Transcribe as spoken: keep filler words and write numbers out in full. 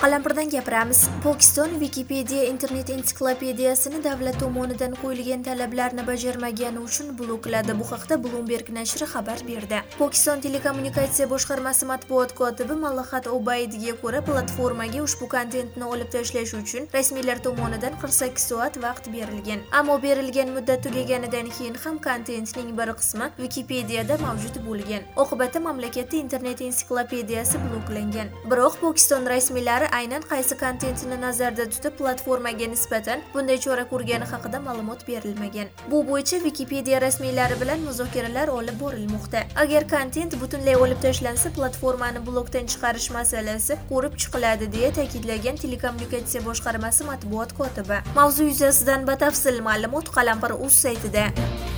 Qalampirdan gapiramiz. Pokiston Wikipedia internet ensiklopediyasini davlat tomonidan qo'yilgan talablarni bajarmagani uchun blokladi. Bu haqda Bloomberg nashri xabar berdi. Pokiston telekommunikatsiya boshqarmasi matbuot kotibi Malahat Obaidga ko'ra, platformaga ushbu kontentni olib tashlash uchun rasmiylar tomonidan qirq sakkiz soat vaqt berilgan. Ammo berilgan muddat tugaganidan keyin ham kontentning bir qismi Wikipediada mavjud bo'lgan. Oqibatda mamlakatda internet ensiklopediyasi bloklangan. Biroq Pokiston rasmiylari aynan qaysi kontentni nazarda tutib platformaga nisbatan bunday chora ko'rgani haqida ma'lumot berilmagan. Bu bo'yicha Wikipedia rasmiylari bilan muzokaralar olib borilmoqda. Agar kontent butunlay olib tashlansa, platformani blokdan chiqarish masalasi ko'rib chiqiladi, deya ta'kidlagan telekommunikatsiya boshqarmasi matbuot kotibi. Mavzu yuzasidan batafsil ma'lumot Qalampir.uz saytida.